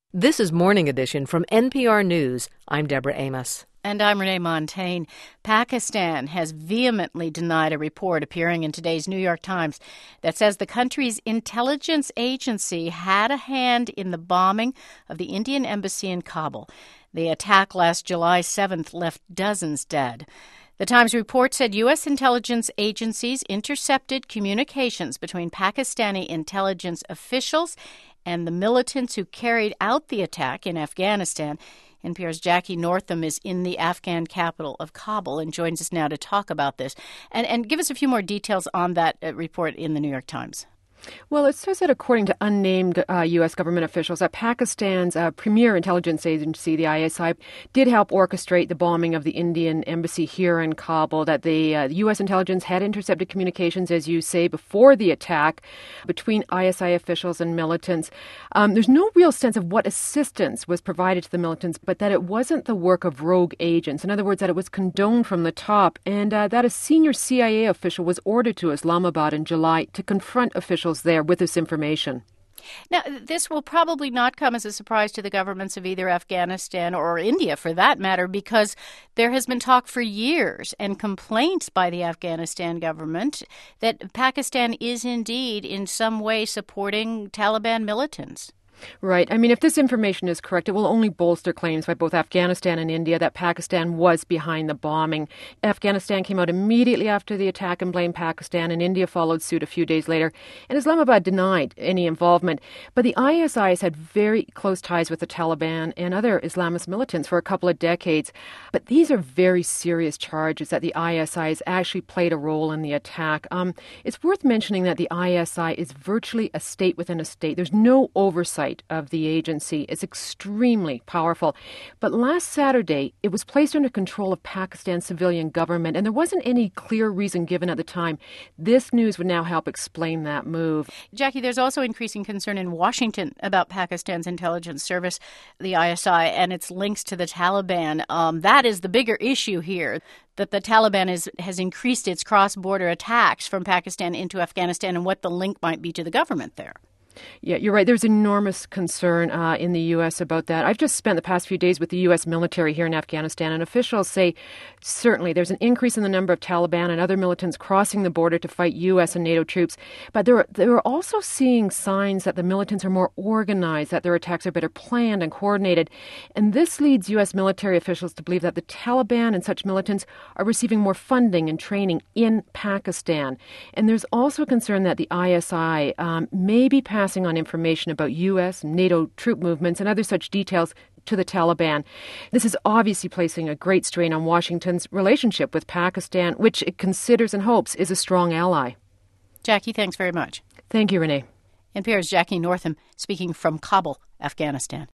This is Morning Edition from NPR News. I'm Deborah Amos. And I'm Renee Montagne. Pakistan has vehemently denied a report appearing in today's New York Times that says the country's intelligence agency had a hand in the bombing of the Indian embassy in Kabul. The attack last July 7th left dozens dead. The Times report said U.S. intelligence agencies intercepted communications between Pakistani intelligence officials and the militants who carried out the attack in Afghanistan. NPR's Jackie Northam is in the Afghan capital of Kabul and joins us now to talk about this and give us a few more details on that report in the New York Times. Well, it says that according to unnamed U.S. government officials, that Pakistan's premier intelligence agency, the ISI, did help orchestrate the bombing of the Indian embassy here in Kabul, that the U.S. intelligence had intercepted communications, as you say, before the attack between ISI officials and militants. There's no real sense of what assistance was provided to the militants, but that it wasn't the work of rogue agents. In other words, that it was condoned from the top, and that a senior CIA official was ordered to Islamabad in July to confront officials there with this information. Now, this will probably not come as a surprise to the governments of either Afghanistan or India, for that matter, because there has been talk for years and complaints by the Afghanistan government that Pakistan is indeed in some way supporting Taliban militants. Right. I mean, if this information is correct, it will only bolster claims by both Afghanistan and India that Pakistan was behind the bombing. Afghanistan came out immediately after the attack and blamed Pakistan, and India followed suit a few days later. And Islamabad denied any involvement. But the ISI has had very close ties with the Taliban and other Islamist militants for a couple of decades. But these are very serious charges that the ISI has actually played a role in the attack. It's worth mentioning that the ISI is virtually a state within a state. There's no oversight of the agency. Is extremely powerful. But last Saturday, it was placed under control of Pakistan's civilian government, and there wasn't any clear reason given at the time. This news would now help explain that move. Jackie, there's also increasing concern in Washington about Pakistan's intelligence service, the ISI, and its links to the Taliban. That is the bigger issue here, that the Taliban has increased its cross-border attacks from Pakistan into Afghanistan and what the link might be to the government there. Yeah, you're right. There's enormous concern in the U.S. about that. I've just spent the past few days with the U.S. military here in Afghanistan, and officials say certainly there's an increase in the number of Taliban and other militants crossing the border to fight U.S. and NATO troops. But they're also seeing signs that the militants are more organized, that their attacks are better planned and coordinated. And this leads U.S. military officials to believe that the Taliban and such militants are receiving more funding and training in Pakistan. And there's also concern that the ISI may be passing on information about U.S. and NATO troop movements and other such details to the Taliban. This is obviously placing a great strain on Washington's relationship with Pakistan, which it considers and hopes is a strong ally. Jackie, thanks very much. Thank you, Renee. NPR's Jackie Northam speaking from Kabul, Afghanistan.